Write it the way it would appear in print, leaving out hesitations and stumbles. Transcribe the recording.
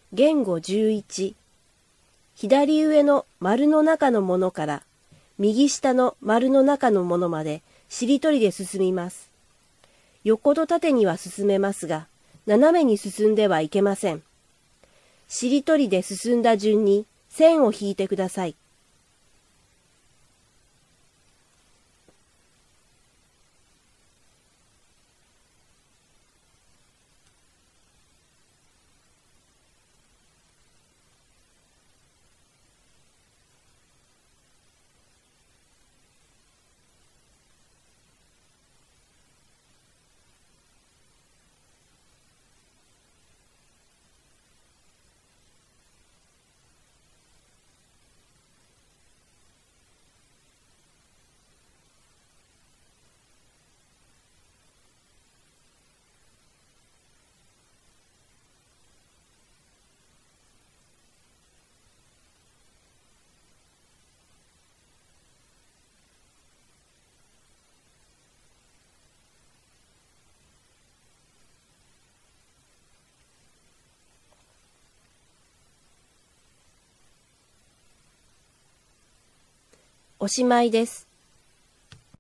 言語11、左上の丸の中のものから右下の丸の中のものまでしりとりで進みます。横と縦には進めますが、斜めに進んではいけません。しりとりで進んだ順に線を引いてください。おしまいです。